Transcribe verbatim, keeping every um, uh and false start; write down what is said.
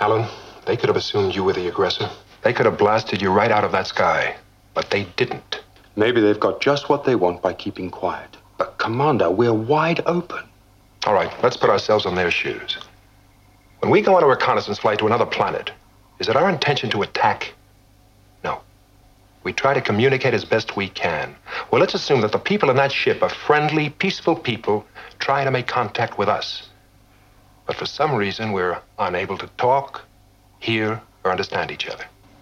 Alan, they could have assumed you were the aggressor. They could have blasted you right out of that sky, but they didn't. Maybe they've got just what they want by keeping quiet. But, Commander, we're wide open. All right, let's put ourselves in their shoes. When we go on a reconnaissance flight to another planet, is it our intention to attack? No. We try to communicate as best we can. Well, let's assume that the people in that ship are friendly, peaceful people trying to make contact with us. But for some reason, we're unable to talk, hear, or understand each other.